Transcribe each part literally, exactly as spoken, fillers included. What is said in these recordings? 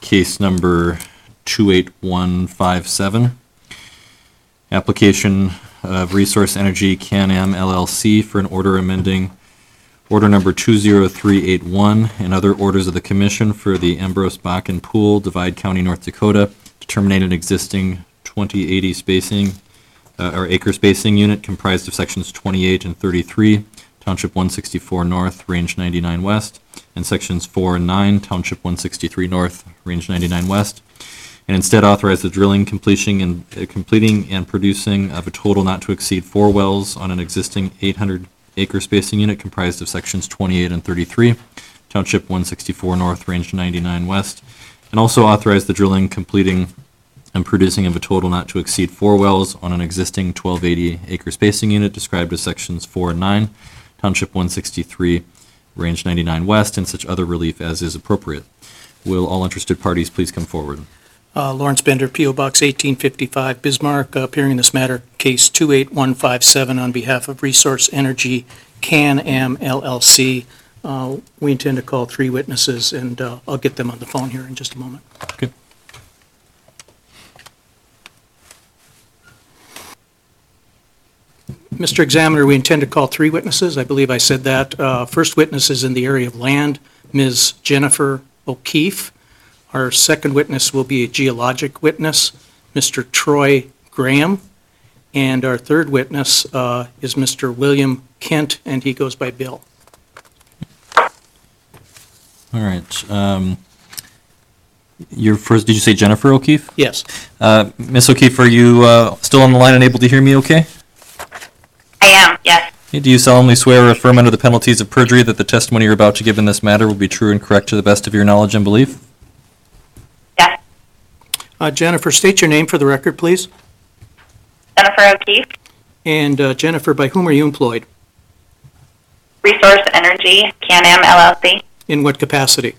case number two eight one five seven. Application of Resource Energy Can-Am L L C for an order amending order number two zero three eight one and other orders of the Commission for the Ambrose Bakken Pool, Divide County, North Dakota, to terminate an existing twenty eighty spacing uh, or acre spacing unit comprised of sections twenty-eight and thirty-three, Township one sixty-four North, Range ninety-nine West, and sections four and nine, Township one sixty-three North, Range ninety-nine West, and instead authorize the drilling, completing, and uh, completing and producing of a total not to exceed four wells on an existing eight hundred acre spacing unit comprised of sections twenty-eight and thirty-three, Township one sixty-four North, Range ninety-nine West, and also authorize the drilling, completing, and producing of a total not to exceed four wells on an existing twelve eighty acre spacing unit described as sections four and nine, Township one sixty-three, Range ninety-nine West, and such other relief as is appropriate. Will all interested parties please come forward? Uh, Lawrence Bender, P O. Box eighteen fifty-five, Bismarck, uh, appearing in this matter, case two eight one five seven on behalf of Resource Energy Can-Am L L C. Uh, we intend to call three witnesses, and uh, I'll get them on the phone here in just a moment. Okay. Mister Examiner, we intend to call three witnesses. I believe I said that. Uh, first witness is in the area of land, Miz Jennifer O'Keefe. Our second witness will be a geologic witness, Mister Troy Graham. And our third witness uh, is Mister William Kent, and he goes by Bill. All right. Um, your first, did you say Jennifer O'Keefe? Yes. Uh, Miss O'Keefe, are you uh, still on the line and able to hear me okay? I am, yes. Okay, do you solemnly swear or affirm under the penalties of perjury that the testimony you're about to give in this matter will be true and correct to the best of your knowledge and belief? Yes. Uh, Jennifer, state your name for the record, please. Jennifer O'Keefe, And uh, Jennifer, by whom are you employed? Resource Energy Can-Am L L C, In what capacity?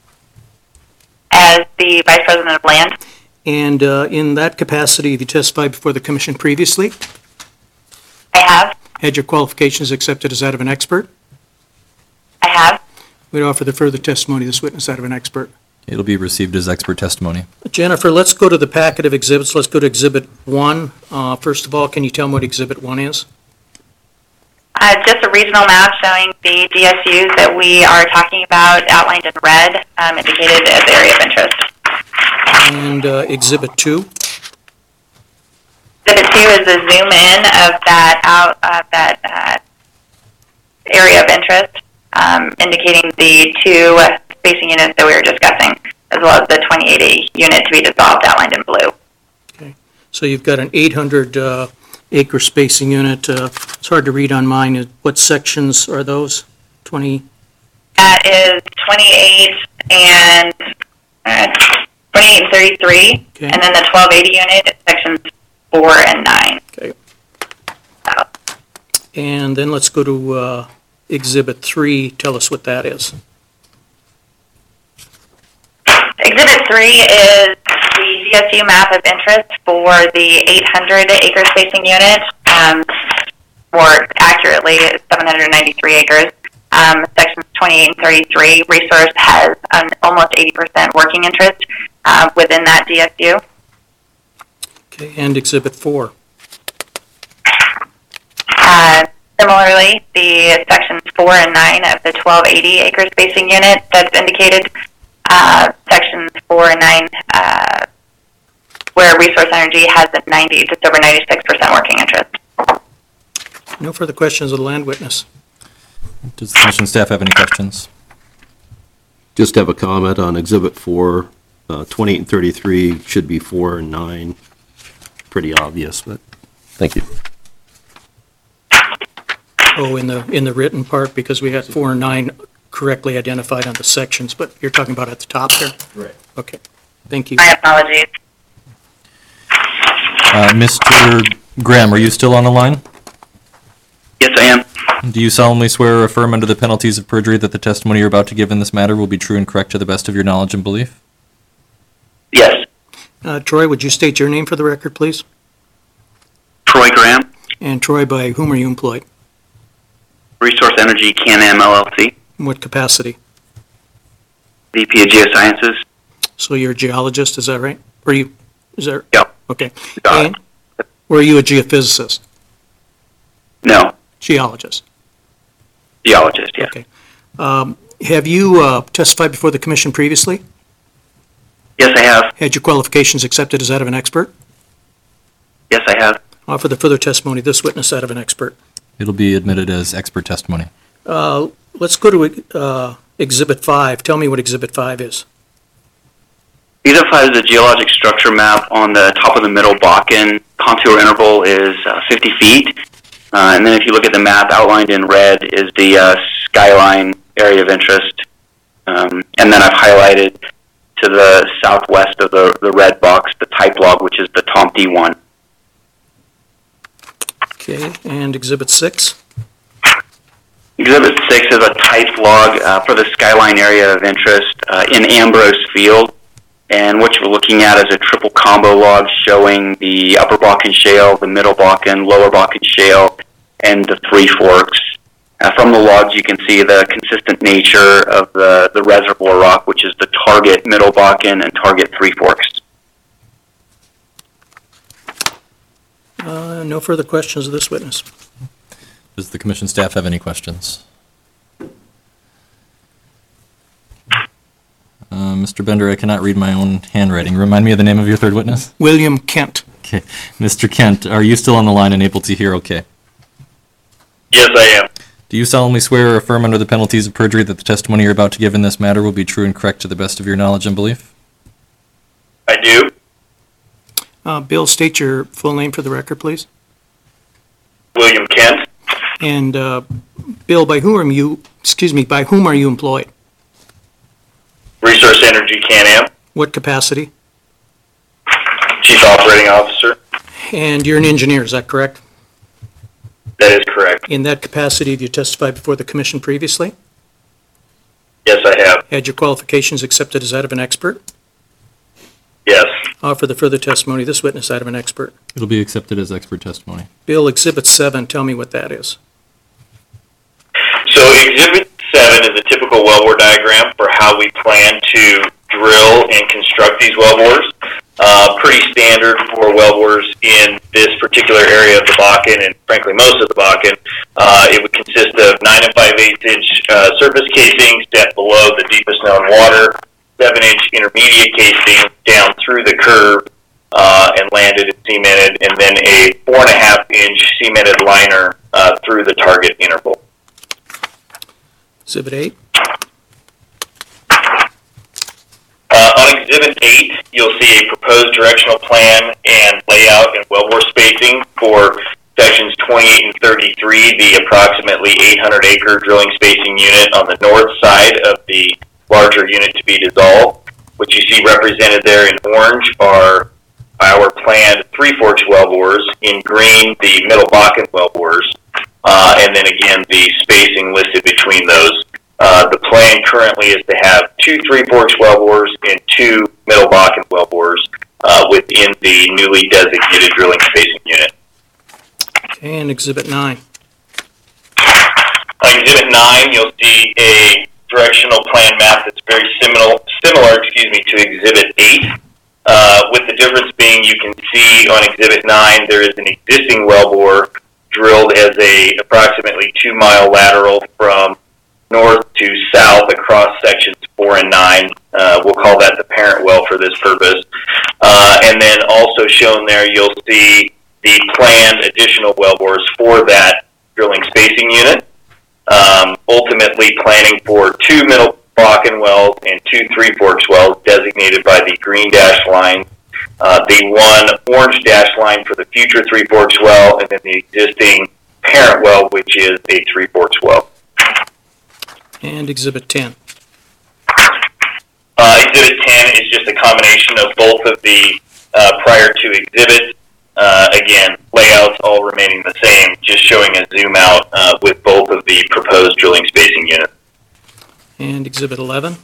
as the Vice President of Land. And uh, in that capacity, have you testified before the commission previously? I have. Had your qualifications accepted as that of an expert? I have. We'd offer the further testimony of this witness that of an expert. It'll be received as expert testimony. Jennifer, let's go to the packet of exhibits. Let's go to Exhibit one. Uh, First of all, can you tell me what Exhibit one is? Uh, just a regional map showing the D S Us that we are talking about, outlined in red, um, indicated as area of interest. And uh, Exhibit two? Exhibit two is the zoom in of that out uh, that uh, area of interest, um, indicating the two spacing units that we were discussing, as well as the twenty eighty unit to be dissolved, outlined in blue. Okay. So you've got an eight hundred uh, acre spacing unit. Uh, it's hard to read on mine. What sections are those? twenty? That is twenty-eight and uh, twenty-eight and thirty-three, Okay. and then the twelve eighty unit is sections four and nine. Okay. So, And then let's go to uh, Exhibit three. Tell us what that is. Exhibit three is the D S U map of interest for the eight hundred acre spacing unit, um, more accurately, seven hundred ninety-three acres. Um, sections twenty-eight and thirty-three, Resource has an almost eighty percent working interest uh, within that D S U. Okay. And Exhibit four. Uh, similarly, the sections four and nine of the twelve eighty acre spacing unit that's indicated, uh, sections four and nine, uh, where Resource Energy has a ninety, just over ninety-six percent working interest. No further questions of the land witness. Does the commission staff have any questions? Just have a comment on Exhibit four. Uh, twenty-eight and thirty-three should be four and nine. Pretty obvious, but thank you. Oh, in the, in the written part, because we had four and nine correctly identified on the sections, but you're talking about at the top there? Right. Okay. Thank you. My apologies. Uh, Mister Graham, are you still on the line? Yes, I am. Do you solemnly swear or affirm under the penalties of perjury that the testimony you're about to give in this matter will be true and correct to the best of your knowledge and belief? Yes. Uh, Troy, would you state your name for the record, please? Troy Graham, And Troy, by whom are you employed? Resource Energy Can-Am L L C, In what capacity? V P of Geosciences. So you're a geologist, is that right? Or you, is that? Yeah. Okay. Got it. And were you a geophysicist? No, Geologist? geologist, yes. Okay. Um, Have you uh, testified before the commission previously? Yes, I have. Had your qualifications accepted as that of an expert? Yes, I have. Offer the further testimony of this witness that of an expert. It'll be admitted as expert testimony. Uh, Let's go to uh, Exhibit five. Tell me what Exhibit five is. Exhibit five is a geologic structure map on the top of the Middle Bakken. Contour interval is uh, fifty feet. Uh, and then if you look at the map, outlined in red is the uh, skyline area of interest. Um, and then I've highlighted to the southwest of the, the red box, the type log, which is the Tom D one. Okay, and Exhibit six? Exhibit six is a type log uh, for the skyline area of interest uh, in Ambrose Field. And what you're looking at is a triple combo log showing the Upper Bakken Shale, the Middle Bakken, Lower Bakken Shale, and the Three Forks. Uh, from the logs, you can see the consistent nature of the, the reservoir rock, which is the target Middle Bakken and target Three Forks. Uh, No further questions of this witness. Does the commission staff have any questions? Uh, Mister Bender, I cannot read my own handwriting. Remind me of the name of your third witness? William Kent. Okay. Mister Kent, are you still on the line and able to hear okay? Yes, I am. Do you solemnly swear or affirm under the penalties of perjury that the testimony you're about to give in this matter will be true and correct to the best of your knowledge and belief? I do. Uh, Bill, state your full name for the record, please. William Kent, And uh, Bill, by whom are you, excuse me, by whom are you employed? Resource Energy Can-Am, What capacity? Chief Operating Officer. And you're an engineer, is that correct? That is correct. In that capacity, have you testified before the commission previously? Yes, I have. Had your qualifications accepted as that of an expert? Yes. Offer the further testimony of this witness that of an expert. It'll be accepted as expert testimony. Bill, Exhibit seven, tell me what that is. So Exhibit seven is a typical wellbore diagram for how we plan to drill and construct these wellbores. Uh, pretty standard for wellbores in this particular area of the Bakken, and frankly most of the Bakken. Uh, it would consist of nine and five eighths inch uh, surface casings set below the deepest known water, seven inch intermediate casing down through the curve uh, and landed and cemented, and then a four and a half inch cemented liner uh, through the target interval. Exhibit eight. Uh, on Exhibit eight, you'll see a proposed directional plan and layout and wellbore spacing for sections twenty-eight and thirty-three, the approximately eight hundred acre drilling spacing unit on the north side of the larger unit to be dissolved. What you see represented there in orange are our planned Three Forks wellbores, in green the Middle Bakken wellbores, uh, and then again the spacing listed between those. Uh, the plan currently is to have two Three Forks wellbores and two Middle Bakken wellbores uh, within the newly designated drilling spacing unit. And Exhibit nine. On Exhibit nine, you'll see a directional plan map that's very similar, similar, excuse me, to Exhibit eight. Uh, with the difference being, you can see on Exhibit nine there is an existing wellbore drilled as a approximately two mile lateral from north to south across sections four and nine. Uh, we'll call that the parent well for this purpose. Uh, and then also shown there, you'll see the planned additional wellbores for that drilling spacing unit. Um, ultimately planning for two Middle Bakken wells and two Three Forks wells designated by the green dash line. Uh, the one orange dash line for the future Three Forks well, and then the existing parent well, which is a Three Forks well. And Exhibit ten. Uh, exhibit ten is just a combination of both of the uh, prior two exhibits. Uh, again, layouts all remaining the same, just showing a zoom out uh, with both of the proposed drilling spacing units. And Exhibit eleven.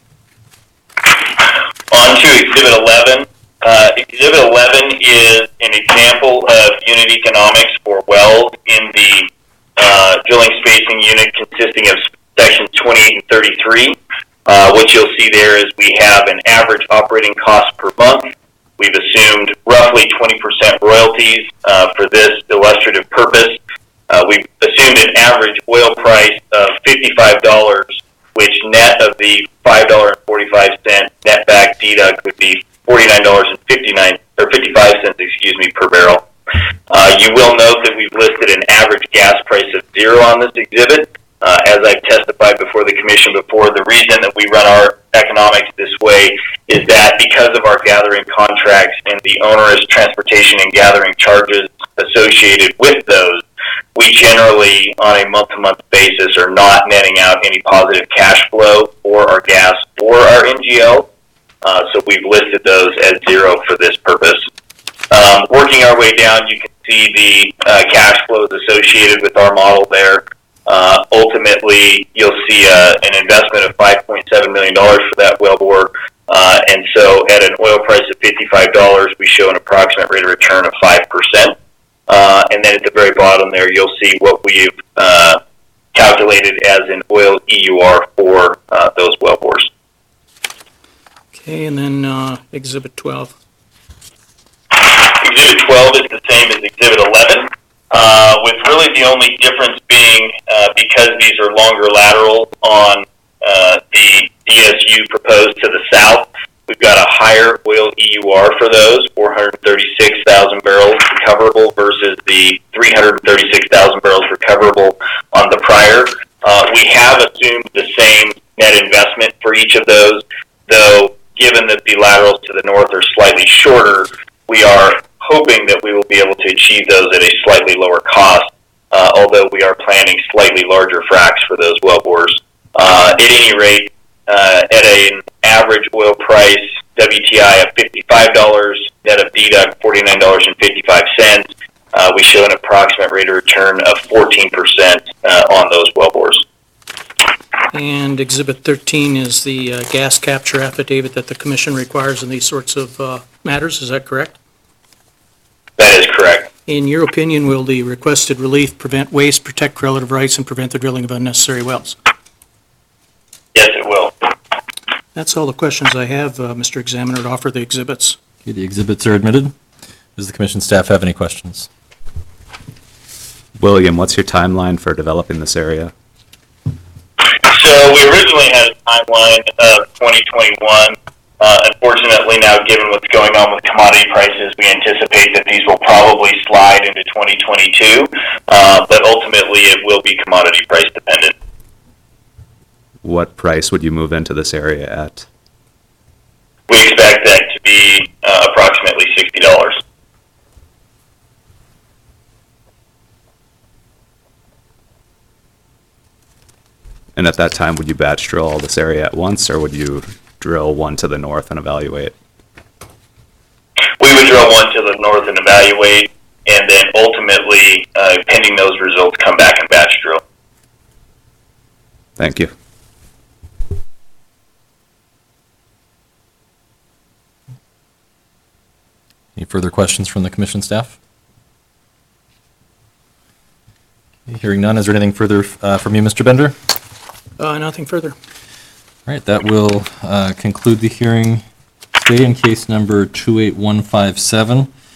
On to Exhibit eleven. Uh, exhibit eleven is an example of unit economics for wells in the uh, drilling spacing unit consisting of sections twenty-eight and thirty-three. Uh, what you'll see there is we have an average operating cost per month. We've assumed roughly twenty percent royalties uh, for this illustrative purpose. Uh, we've assumed an average oil price of fifty-five dollars, which net of the five dollars and forty-five cents net back deduct would be forty-nine dollars and fifty-nine or fifty-five cents, excuse me, per barrel. Uh, you will note that we've listed an average gas price of zero on this exhibit. Uh, as I've testified before the commission before, the reason that we run our economics this way is that because of our gathering contracts and the onerous transportation and gathering charges associated with those, we generally, on a month-to-month basis, are not netting out any positive cash flow for our gas or our N G L. Uh, so we've listed those as zero for this purpose. Um, working our way down, you can see the uh, cash flows associated with our model there. Uh, ultimately, you'll see uh, an investment of five point seven million dollars for that wellbore. Uh, and so at an oil price of fifty-five dollars, we show an approximate rate of return of five percent. Uh, and then at the very bottom there, you'll see what we've uh, calculated as an oil E U R for uh, those wellbores. Okay, and then uh, Exhibit twelve. Exhibit twelve is the same as Exhibit eleven, uh, with really the only difference being uh, because these are longer laterals on uh, the D S U proposed to the south, we've got a higher oil E U R for those, four hundred thirty-six thousand barrels recoverable versus the three hundred thirty-six thousand barrels recoverable on the prior. Uh, we have assumed the same net investment for each of those, though given that the laterals to the north are slightly shorter, we are hoping that we will be able to achieve those at a slightly lower cost, uh, although we are planning slightly larger fracs for those wellbores. Uh, at any rate, uh, at an average oil price, W T I of fifty-five dollars, net of deduct forty-nine dollars and fifty-five cents, uh, we show an approximate rate of return of fourteen percent uh, on those wellbores. And Exhibit thirteen is the uh, gas capture affidavit that the commission requires in these sorts of uh, matters. Is that correct? That is correct. In your opinion, will the requested relief prevent waste, protect relative rights, and prevent the drilling of unnecessary wells? Yes, it will. That's all the questions I have, uh, Mister Examiner, to offer the exhibits. Okay, the exhibits are admitted. Does the commission staff have any questions? William, what's your timeline for developing this area? So we originally had a timeline of twenty twenty-one. Uh, unfortunately, now given what's going on with commodity prices, we anticipate that these will probably slide into twenty twenty-two, uh, but ultimately it will be commodity price dependent. What price would you move into this area at? We expect that to be uh, approximately sixty dollars. And at that time, would you batch drill all this area at once, or would you drill one to the north and evaluate? We would drill one to the north and evaluate, and then ultimately, uh, pending those results, come back and batch drill. Thank you. Any further questions from the commission staff? Okay, hearing none, is there anything further uh, from you, Mister Bender? Uh, Nothing further. All right, that will uh, conclude the hearing today in case number two eight one five seven.